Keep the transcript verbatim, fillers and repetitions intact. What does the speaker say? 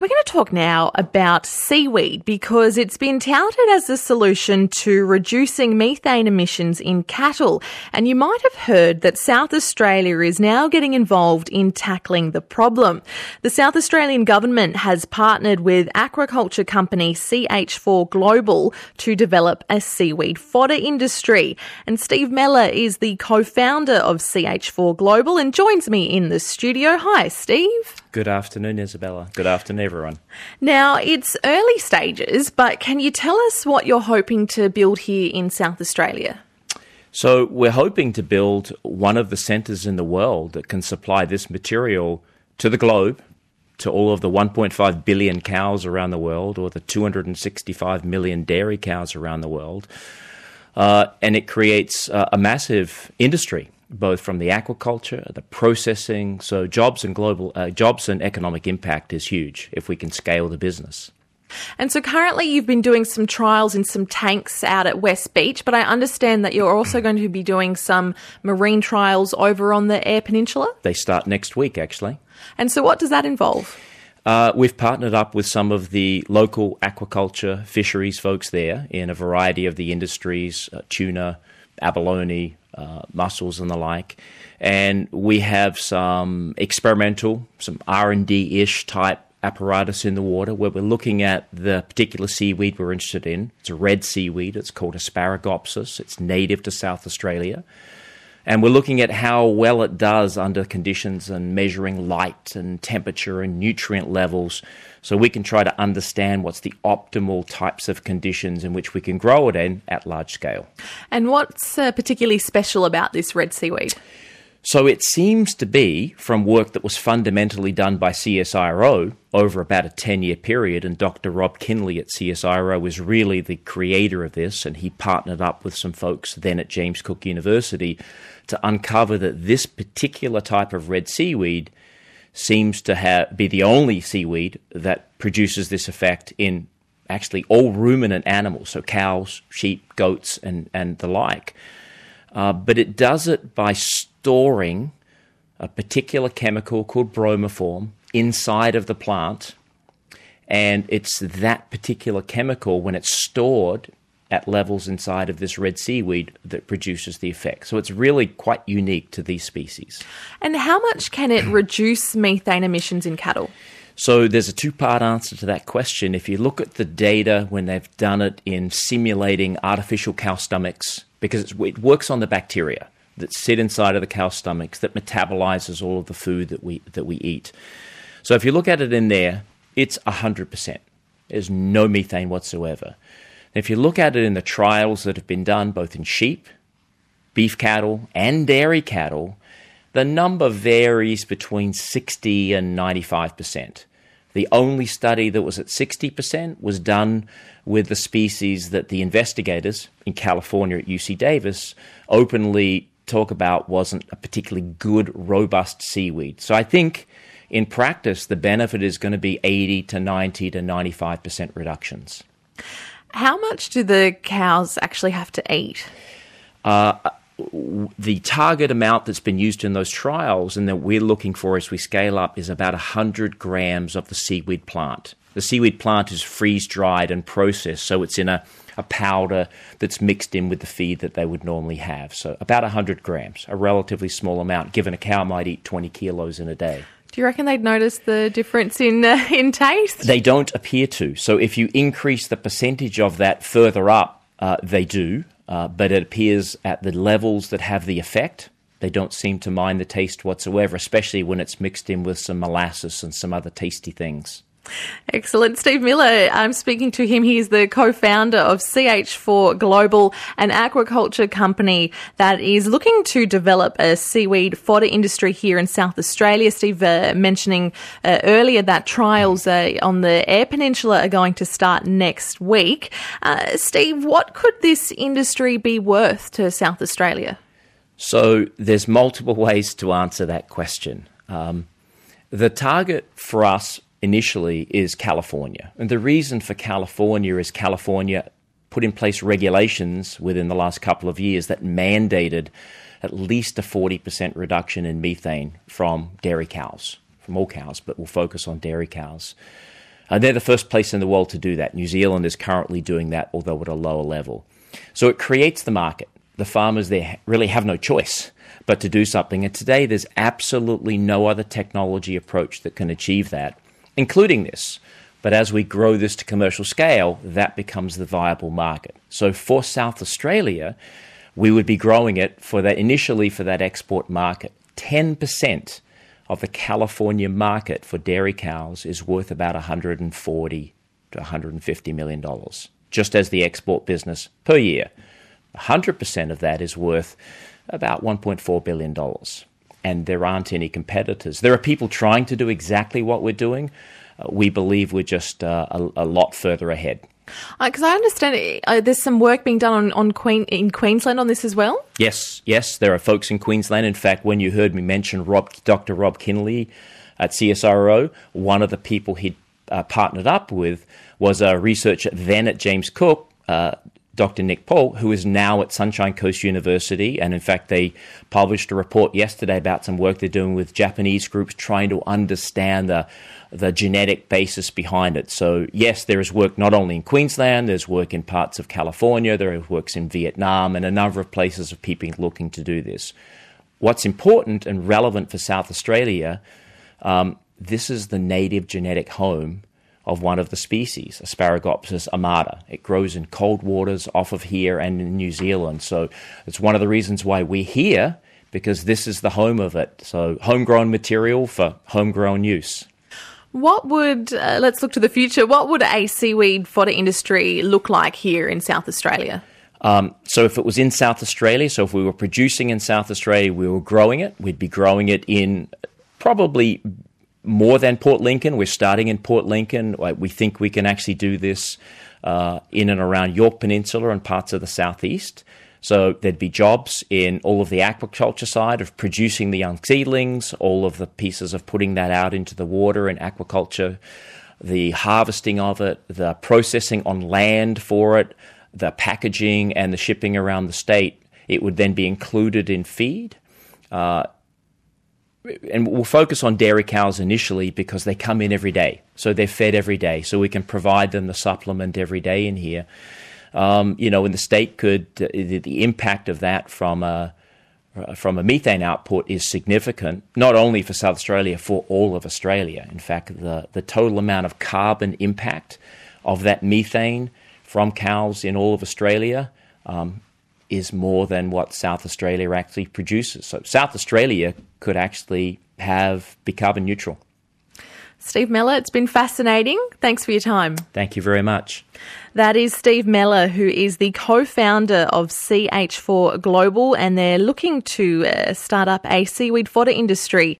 We're going to talk now about seaweed because it's been touted as a solution to reducing methane emissions in cattle. And you might have heard that South Australia is now getting involved in tackling the problem. The South Australian government has partnered with aquaculture company C H four Global to develop a seaweed fodder industry. And Steve Mellor is the co-founder of C H four Global and joins me in the studio. Hi, Steve. Good afternoon, Isabella. Good afternoon, everyone. Now, it's early stages, but can you tell us what you're hoping to build here in South Australia? So we're hoping to build one of the centres in the world that can supply this material to the globe, to all of the one point five billion cows around the world, or the two hundred sixty-five million dairy cows around the world. Uh, and it creates uh, a massive industry, both from the aquaculture, the processing. So jobs and global uh, jobs and economic impact is huge if we can scale the business. And so currently you've been doing some trials in some tanks out at West Beach, but I understand that you're also going to be doing some marine trials over on the Eyre Peninsula? They start next week, actually. And so what does that involve? Uh, we've partnered up with some of the local aquaculture fisheries folks there in a variety of the industries, uh, tuna, abalone, uh, mussels and the like. And we have some experimental, some R and D-ish type apparatus in the water where we're looking at the particular seaweed we're interested in. It's a red seaweed. It's called Asparagopsis. It's native to South Australia. And we're looking at how well it does under conditions and measuring light and temperature and nutrient levels so we can try to understand what's the optimal types of conditions in which we can grow it in at large scale. And what's uh, particularly special about this red seaweed? So it seems to be from work that was fundamentally done by C S I R O over about a ten-year period, and Doctor Rob Kinley at C S I R O was really the creator of this, and he partnered up with some folks then at James Cook University to uncover that this particular type of red seaweed seems to have, be the only seaweed that produces this effect in actually all ruminant animals, so cows, sheep, goats, and, and the like. Uh, but it does it by storing a particular chemical called bromoform inside of the plant, and it's that particular chemical, when it's stored at levels inside of this red seaweed, that produces the effect. So it's really quite unique to these species. And how much can it reduce methane emissions in cattle? So there's a two-part answer to that question. If you look at the data when they've done it in simulating artificial cow stomachs, because it works on the bacteria that sit inside of the cow stomachs that metabolizes all of the food that we that we eat. So if you look at it in there, it's one hundred percent. There's no methane whatsoever. If you look at it in the trials that have been done both in sheep, beef cattle, and dairy cattle, the number varies between sixty and ninety-five percent. The only study that was at sixty percent was done with the species that the investigators in California at U C Davis openly talk about wasn't a particularly good, robust seaweed. So I think in practice, the benefit is going to be eighty to ninety to ninety-five percent reductions. How much do the cows actually have to eat? Uh, the target amount that's been used in those trials and that we're looking for as we scale up is about one hundred grams of the seaweed plant. The seaweed plant is freeze-dried and processed, so it's in a, a powder that's mixed in with the feed that they would normally have. So about one hundred grams, a relatively small amount, given a cow might eat twenty kilos in a day. Do you reckon they'd notice the difference in uh, in taste? They don't appear to. So if you increase the percentage of that further up, uh, they do. Uh, but it appears at the levels that have the effect, they don't seem to mind the taste whatsoever, especially when it's mixed in with some molasses and some other tasty things. Excellent. Steve Mellor, I'm speaking to him. He's the co-founder of C H four Global, an aquaculture company that is looking to develop a seaweed fodder industry here in South Australia. Steve uh, mentioning uh, earlier that trials uh, on the Eyre Peninsula are going to start next week. Uh, Steve, what could this industry be worth to South Australia? So there's multiple ways to answer that question. Um, the target for us initially is California. And the reason for California is California put in place regulations within the last couple of years that mandated at least a forty percent reduction in methane from dairy cows, from all cows, but we'll focus on dairy cows. Uh, they're the first place in the world to do that. New Zealand is currently doing that, although at a lower level. So it creates the market. The farmers there really have no choice but to do something. And today there's absolutely no other technology approach that can achieve that, including this. But as we grow this to commercial scale, that becomes the viable market. So for South Australia, we would be growing it for that initially for that export market. ten percent of the California market for dairy cows is worth about one hundred forty to one hundred fifty million dollars, just as the export business per year. one hundred percent of that is worth about one point four billion dollars. And there aren't any competitors. There are people trying to do exactly what we're doing. Uh, we believe we're just uh, a, a lot further ahead. Because uh, I understand uh, there's some work being done on, on Queen in Queensland on this as well? Yes, yes. There are folks in Queensland. In fact, when you heard me mention Rob, Doctor Rob Kinley at C S R O, one of the people he'd uh, partnered up with was a researcher then at James Cook, uh, Doctor Nick Paul, who is now at Sunshine Coast University. And in fact, they published a report yesterday about some work they're doing with Japanese groups trying to understand the the genetic basis behind it. So yes, there is work not only in Queensland, there's work in parts of California, there are works in Vietnam, and a number of places of people looking to do this. What's important and relevant for South Australia, um, this is the native genetic home of one of the species, Asparagopsis armata. It grows in cold waters off of here and in New Zealand. So it's one of the reasons why we're here, because this is the home of it. So homegrown material for homegrown use. What would, uh, let's look to the future, what would a seaweed fodder industry look like here in South Australia? Um, so if it was in South Australia, so if we were producing in South Australia, we were growing it, we'd be growing it in probably more than Port Lincoln. We're starting in Port Lincoln. We think we can actually do this uh, in and around York Peninsula and parts of the southeast. So there'd be jobs in all of the aquaculture side of producing the young seedlings, all of the pieces of putting that out into the water in aquaculture, the harvesting of it, the processing on land for it, the packaging and the shipping around the state. It would then be included in feed. Uh, and we'll focus on dairy cows initially because they come in every day. So they're fed every day. So we can provide them the supplement every day in here. Um, you know, and the state could, uh, the, the impact of that from a, uh, from a methane output is significant, not only for South Australia, for all of Australia. In fact, the, the total amount of carbon impact of that methane from cows in all of Australia um, is more than what South Australia actually produces. So South Australia could actually have be carbon neutral. Steve Mellor, it's been fascinating. Thanks for your time. Thank you very much. That is Steve Mellor, who is the co-founder of C H four Global, and they're looking to uh, start up a seaweed fodder industry